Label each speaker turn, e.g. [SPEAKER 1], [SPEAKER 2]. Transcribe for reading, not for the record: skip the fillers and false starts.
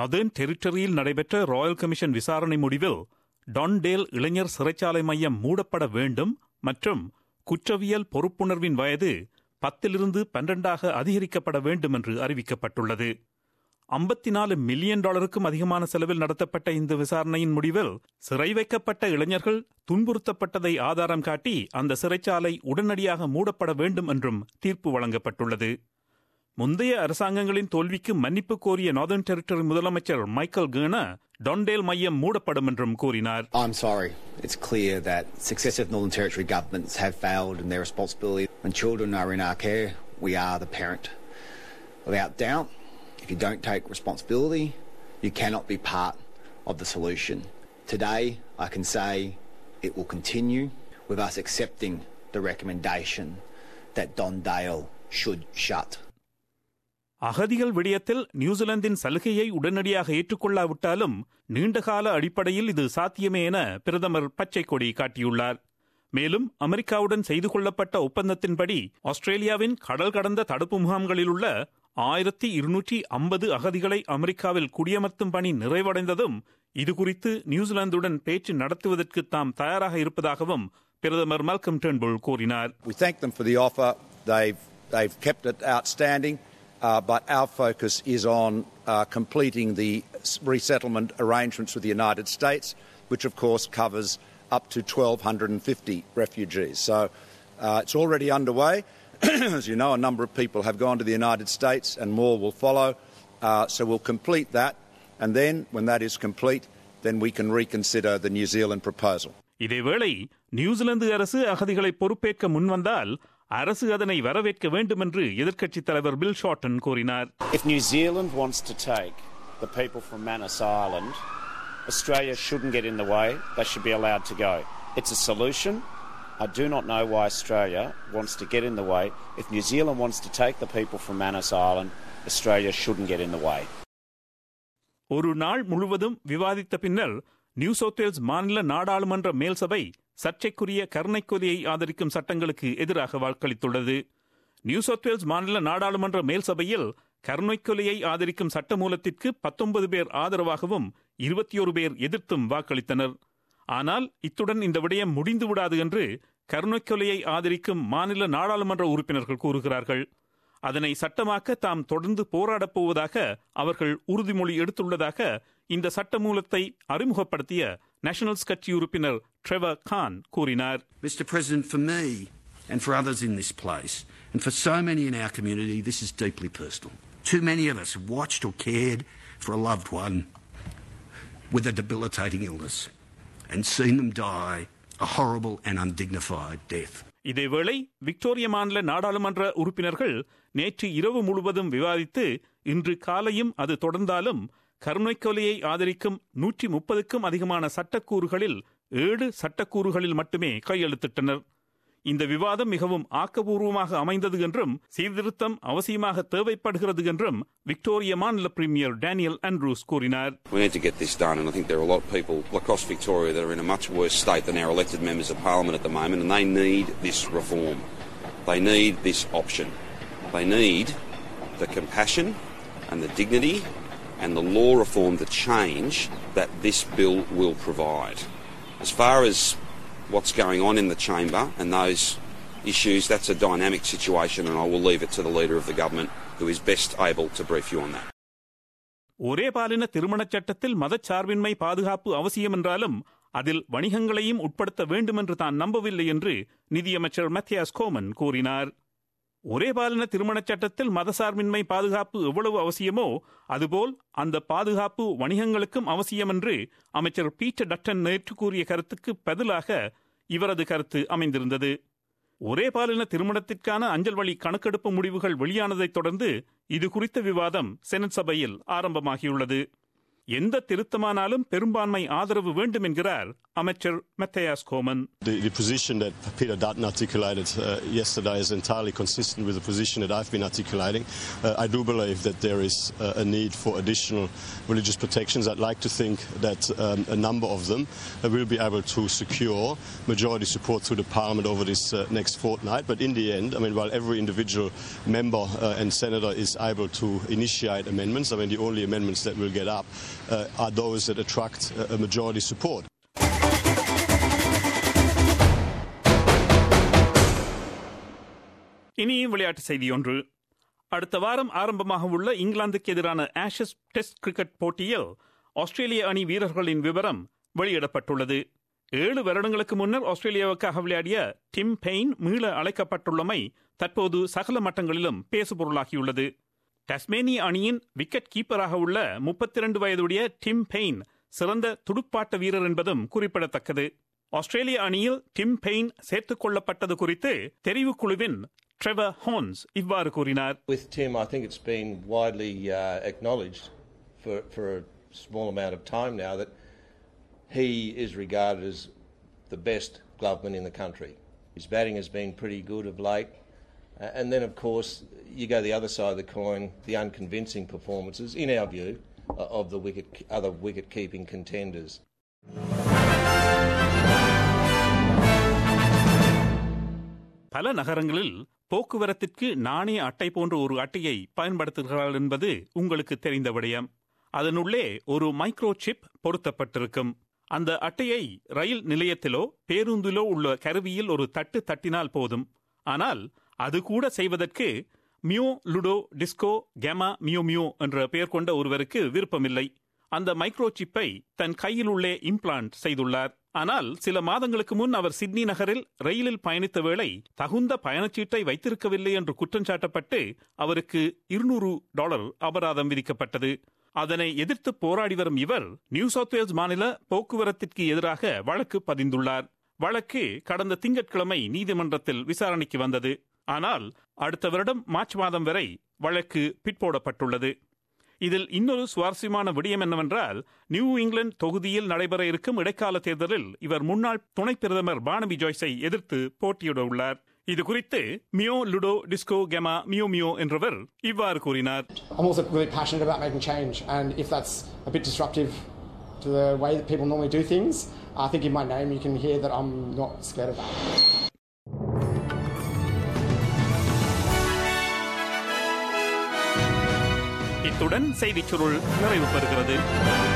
[SPEAKER 1] Northern டெரிட்டரியில் நடைபெற்ற Royal commission விசாரணை முடிவில் டான்டேல் இளைஞர் சிறைச்சாலை மையம் மூடப்பட வேண்டும் மற்றும் குற்றவியல் பொறுப்புணர்வின் வயது 10 12 அதிகரிக்கப்பட வேண்டும் என்று அறிவிக்கப்பட்டுள்ளது. $54 மில்லியன் அதிகமான செலவில் நடத்தப்பட்ட இந்த விசாரணையின் முடிவில் சிறை வைக்கப்பட்ட இளைஞர்கள் துன்புறுத்தப்பட்டதை ஆதாரம் காட்டி அந்த சிறைச்சாலை உடனடியாக மூடப்பட வேண்டும் என்றும் தீர்ப்பு வழங்கப்பட்டுள்ளது. முந்தைய அரசாங்கங்களின் தோல்விக்கு மன்னிப்பு கோரிய நார்தர்ன் டெரிட்டரி முதலமைச்சர் மைக்கேல் கர்னர் டான்டேல் மையம் மூடப்படும் என்றும் கூறினார்.
[SPEAKER 2] I'm sorry. It's clear that successive Northern Territory governments have failed in their responsibility. When children are in our care, we are the parent. Without doubt, if you don't take responsibility, you cannot be part of the solution. Today, I can say it will continue with us accepting the recommendation that Dondale should shut.
[SPEAKER 1] அகதிகள் விடயத்தில் நியூசிலாந்தின் சலுகையை உடனடியாக ஏற்றுக்கொள்ளாவிட்டாலும் நீண்டகால அடிப்படையில் இது சாத்தியமே என பிரதமர் பச்சை கொடி காட்டியுள்ளார். மேலும் அமெரிக்காவுடன் செய்து கொள்ளப்பட்ட ஒப்பந்தத்தின்படி ஆஸ்திரேலியாவின் கடல் கடந்த தடுப்பு முகாம்களில் உள்ள 1250 அகதிகளை அமெரிக்காவில் குடியமர்த்தும் பணி நிறைவடைந்ததும் இதுகுறித்து நியூசிலாந்துடன் பேச்சு நடத்துவதற்கு தாம் தயாராக இருப்பதாகவும் பிரதமர் மால்கம் டர்ன்புல் கூறினார்.
[SPEAKER 3] We thank them for the offer. They've kept it outstanding. But our focus is on completing the resettlement arrangements with the United States, which of course covers up to 1,250 refugees. So it's already underway. As you know, a number of people have gone to the United States and more will follow. So we'll complete that. And then, when that is complete, then we can reconsider the New Zealand proposal.
[SPEAKER 1] இதேவேளை New Zealand அரசு அகதிகளை பொறுப்பேற்க முன்வந்தால் அரசு அதனை வரவேற்க வேண்டும் என்று எதிர்க்கட்சித் தலைவர் பில் ஷார்டன் கூறினார்.
[SPEAKER 4] If New Zealand wants to take the people from Manus Island, Australia shouldn't get in the way. They should be allowed to go. It's a solution. I do not know why Australia wants to get in the way. If New Zealand wants to take the people from Manus Island, Australia shouldn't get in the way.
[SPEAKER 1] ஒரு நாள் முழுவதும் விவாதித்த பின்னர் new south Wales மாநில நாடாளுமன்ற மேல் சபை சர்ச்சைக்குரிய கருணை கொலையை ஆதரிக்கும் சட்டங்களுக்கு எதிராக வாக்களித்துள்ளது. நியூ சவுத் வேல்ஸ் மாநில நாடாளுமன்ற மேல் சபையில் கருணை கொலையை ஆதரிக்கும் சட்ட மூலத்திற்கு 19 பேர் ஆதரவாகவும் 21 பேர் எதிர்த்தும் வாக்களித்தனர். ஆனால் இத்துடன் இந்த விடயம் முடிந்து விடாது என்று கருணை கொலையை ஆதரிக்கும் மாநில நாடாளுமன்ற உறுப்பினர்கள் கூறுகிறார்கள். அதனை சட்டமாக்க தாம் தொடர்ந்து போராடப் போவதாக அவர்கள் உறுதிமொழி எடுத்துள்ளதாக இந்த சட்ட மூலத்தை அறிமுகப்படுத்திய நேஷனல்ஸ் கட்சி உறுப்பினர் ட்ரெவர் கான் கூறினார்.
[SPEAKER 5] Mr. President, for me and for others in this place and for so many in our community, this is deeply personal. Too many of us have watched or cared for a loved one with a debilitating illness and seen them die a horrible and undignified death.
[SPEAKER 1] இதேவேளை விக்டோரிய மாநில நாடாளுமன்ற உறுப்பினர்கள் நேற்று இரவு முழுவதும் விவாதித்து இன்று காலையும் அது தொடர்ந்தாலும் கருணை கொலையை ஆதரிக்கும் 130க்கும் அதிகமான சட்டக்கூறுகளில் 7 சட்டக்கூறுகளில் மட்டுமே கையெழுத்திட்டனர். இந்த விவாதம் மிகவும் ஆக்கப்பூர்வமாக அமைந்தது என்றும் சீர்திருத்தம் அவசியமாக தேவைப்படுகிறது என்றும் விக்டோரிய மாநில பிரீமியர் டேனியல் ஆண்ட்ரூஸ் கூறினார்.
[SPEAKER 6] We need to get this done, and I think there are a lot of people across Victoria that are in a much worse state than our elected members of parliament at the moment, and they need this reform. They need this option. They need the compassion and the dignity and the law reform, the change that this bill will provide. As far as what's going on in the chamber and those issues, that's a dynamic situation, and I will leave it to the leader of the government who is best able to brief you on that.
[SPEAKER 1] ஒரே பாலின திருமணச் சட்டத்தில் மதச்சார்பின்மை பாதுகாப்பு அவசியம் என்றாலும் அதில் வணிகங்களையும் உட்படுத்த வேண்டும் என்று தான் நம்பவில்லை என்று நிதியமைச்சர் மத்தியாஸ் கோமன் கூறினார். ஒரே பாலின திருமணச் சட்டத்தில் மதசார்பின்மை பாதுகாப்பு எவ்வளவு அவசியமோ அதுபோல் அந்த பாதுகாப்பு வணிகங்களுக்கும் அவசியம் என்று அமைச்சர் பீட்டர் டட்டன் நேற்று கூறிய கருத்துக்கு பதிலாக இவரது கருத்து அமைந்திருந்தது. ஒரே பாலின திருமணத்திற்கான அஞ்சல் வழி கணக்கெடுப்பு முடிவுகள் வெளியானதைத் தொடர்ந்து இது குறித்த விவாதம் செனட் சபையில் ஆரம்பமாகியுள்ளது. எந்த திருத்தமானாலும் பெரும்பான்மை ஆதரவு வேண்டும் என்கிறார் அமைச்சர் மத்தேயாஸ் கோமன்.
[SPEAKER 7] The position that Peter Dutton articulated yesterday is entirely consistent with the position that I've been articulating. I do believe that there is a need for additional religious protections. I'd like to think that a number of them will be able to secure majority support through the Parliament over this next fortnight. But in the end, I mean, while every individual member and senator is able to initiate amendments, I mean, the only amendments that will get up are those that attract a majority support.
[SPEAKER 1] இனி விளையாட்டு செய்தி ஒன்று. அடுத்த வாரம் ஆரம்பமாக உள்ள இங்கிலாந்துக்கு எதிரான ஆஷஸ் டெஸ்ட் கிரிக்கெட் போட்டியில் ஆஸ்திரேலிய அணி வீரர்களின் விவரம் வெளியிடப்பட்டுள்ளது. 7 வருடங்களுக்கு முன்னர் ஆஸ்திரேலியாவுக்காக விளையாடிய டிம் பெயின் மீள அழைக்கப்பட்டுள்ளமை தற்போது சகல மட்டங்களிலும் பேசுபொருளாகியுள்ளது. டாஸ்மேனிய அணியின் விக்கெட் கீப்பராக உள்ள 32 வயதுடைய டிம் பெயின் சிறந்த துடுப்பாட்ட வீரர் என்பதும் குறிப்பிடத்தக்கது. ஆஸ்திரேலிய அணியில் டிம் பெயின் சேர்த்துக் கொள்ளப்பட்டது குறித்து தெரிவுக்குழுவின் Trevor Horns இவ்வாறு கூறினார்.
[SPEAKER 8] With Tim, I think it's been widely acknowledged for a small amount of time now that he is regarded as the best gloveman in the country. His batting has been pretty good of late. And then, of course, you go the other side of the coin, the unconvincing performances, in our view, of the other wicket-keeping contenders.
[SPEAKER 1] பல நகரங்களில் போக்குவரத்திற்கு நாணய அட்டை போன்ற ஒரு அட்டையை பயன்படுத்துகிறார்கள் என்பது உங்களுக்கு தெரிந்த விடயம். அதனுள்ளே ஒரு மைக்ரோ சிப் பொருத்தப்பட்டிருக்கும். அந்த அட்டையை ரயில் நிலையத்திலோ பேருந்திலோ உள்ள கருவியில் ஒரு தட்டு தட்டினால் போதும். ஆனால் அது கூட செய்வதற்கு மியோ லுடோ டிஸ்கோ கேமா மியோ மியோ என்ற பெயர் கொண்ட ஒருவருக்கு விருப்பமில்லை. அந்த மைக்ரோ சிப்பை தன் கையில் உள்ளே இம்ப்ளான்ட் செய்துள்ளார். ஆனால் சில மாதங்களுக்கு முன் அவர் சிட்னி நகரில் ரயிலில் பயணித்த வேளை தகுந்த பயணச்சீட்டை வைத்திருக்கவில்லை என்று குற்றம் சாட்டப்பட்டு அவருக்கு $200 அபராதம் விதிக்கப்பட்டது. அதனை எதிர்த்து போராடி வரும் இவர் நியூ சவுத் வேல்ஸ் மாநில போக்குவரத்திற்கு எதிராக வழக்கு பதிந்துள்ளார். வழக்கு கடந்த திங்கட்கிழமை நீதிமன்றத்தில் விசாரணைக்கு வந்தது. ஆனால் அடுத்த வருடம் மார்ச் மாதம் வரை வழக்கு பிற்போடப்பட்டுள்ளது. இதில் இன்னொரு சுவாரஸ்யமான விடயம் என்னவென்றால், நியூ இங்கிலாந்து தொகுதியில் நடைபெற இருக்கும் இடைக்கால தேர்தலில் இவர் முன்னாள் துணை பிரதமர் பார்னபி ஜாய்ஸை எதிர்த்து போட்டியிட உள்ளார். இது குறித்து மியோ லுடோ டிஸ்கோ கேமா மியோ மியோ என்றவர் இவ்வாறு கூறினார்.
[SPEAKER 9] I'm also really passionate about making change, and if that's a bit disruptive to the way that people normally do things, I think in my name you can hear that I'm not scared of that.
[SPEAKER 1] இத்துடன் செய்திச் சுருள் நிறைவு பெறுகிறது.